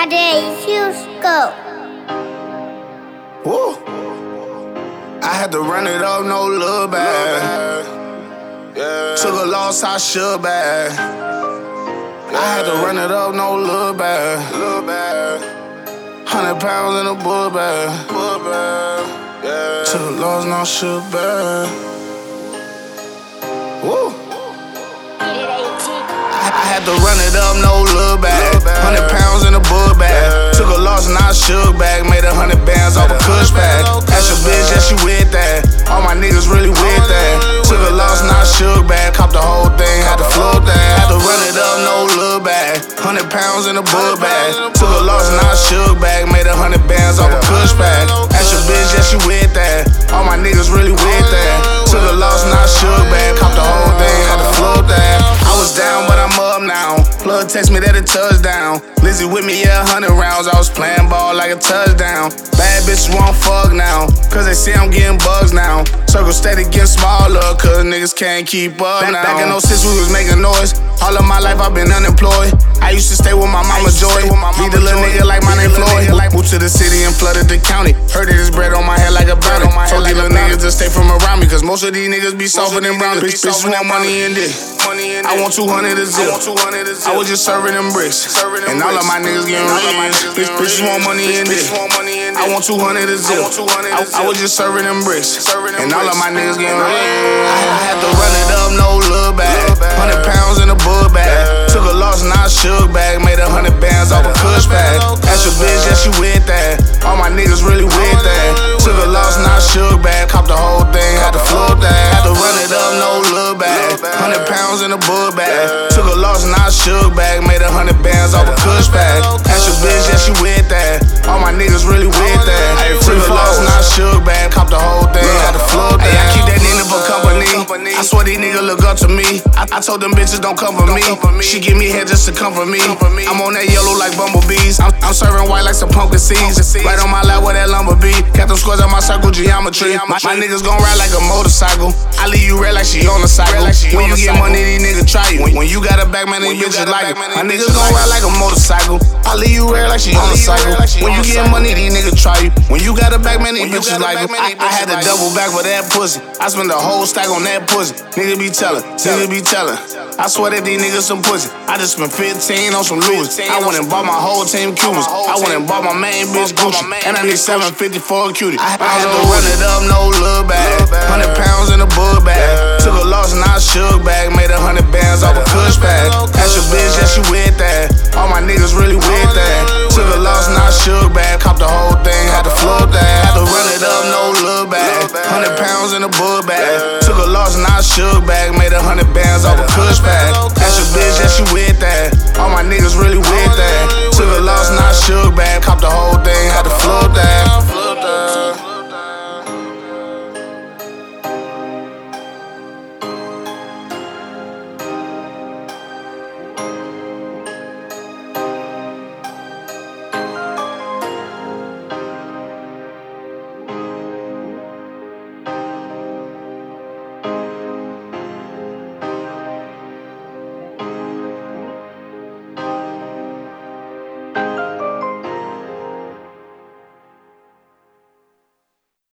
Friday, Fusco. Woo. I had to run it up, no look back. Yeah. Took a loss, I should back. Yeah. I had to run it up, no look back. 100 pounds in a book bag. Yeah. Took a loss, now should back. Woo. I had to run it up, no look back. 100 pounds in a book bag. Took a loss and I shook back. Made 100 bands off a cush pack. Ask your bitch, yeah, she with that. All my niggas really with that. Took a loss and I shook back. Cop the whole thing, had to float that. Had to run it up, no look back. 100 pounds in a book bag. Took a loss and I shook back. Made 100 bands off a cush pack. Ask your bitch, yeah, she with that. All my niggas really with that. Took a loss and I shook back. Cop the whole thing, had to float that. I was down, but I'm up now. Plug text me that a touchdown. Lizzie with me, yeah, 100 rounds. I was playing ball like a touchdown. Bad bitches won't fuck now, cause they see I'm getting bugs now. Circle steady getting smaller, cause niggas can't keep up now. Back in 06 we was making noise. All of my life I've been unemployed. I used to stay with my mama Joy. Beat a little nigga like my name Floyd. Moved to the city and flooded the county. Heard it is bread on my head like a bounty. Told these little niggas to stay from around me, cause most of these niggas be softer than brownies. Bitches want money in this. I want 200 a zip. I was just serving them bricks. And all of my niggas getting rich. Bitches want money in this. I want 200 a zip. I was just serving them bricks. And all of my niggas getting rich. I had to run it up, no look back. 100 pounds in a book bag. Took a loss and I shook back. Made 100 bands off a cush pack. Ask your bitch, yeah, she with that. All my niggas really with that. Took a loss and I shook back. Cop the whole thing, had to float that. Had to run it up, no look back. 100 pounds in a book bag. Took a loss and I shook back. Made 100 bands off a cush pack. Ask your bitch, yeah, she with that. All my niggas really with that. Took a loss and I shook back. Cop the whole thing, had to float that. I keep that Nina for company. I swear these niggas look up to me. I told them bitches don't come for me. She give me head just to comfort me. I'm on that yellow like bumblebees. I'm serving white like some pumpkin seeds. Right on my lap where that lumber be. Got them squares on my circle geometry. My niggas gon' ride like a motorcycle. I leave you red like she on the cycle. When you get money, these niggas try you. When you got a back, man, these bitches like it. My niggas gon' ride like a motorcycle. I leave you red like she on the cycle. When you get money, these niggas try you. When you got a back, man, these bitches like it. I had to double back for that pussy. I spent the whole stack on that pussy. Niggas be tellin'. I swear that these niggas some pussy. I just spent 15 on some Louis. I went and bought my whole team Cubans. I went and bought my main bitch Gucci. And I need 750 for a cutie. I had to run it up, no look back. 100 pounds in a book bag. Took a loss and I shook back. Made 100 bands off a cush pack. Ask your bitch, yeah, she with that. All my niggas really with that. Took a loss and I shook back. Cop the whole thing, had to float that. Had to run it up, no look back. 100 pounds in a book bag. Took a loss and I shook back. Made 100 bands off a cush pack.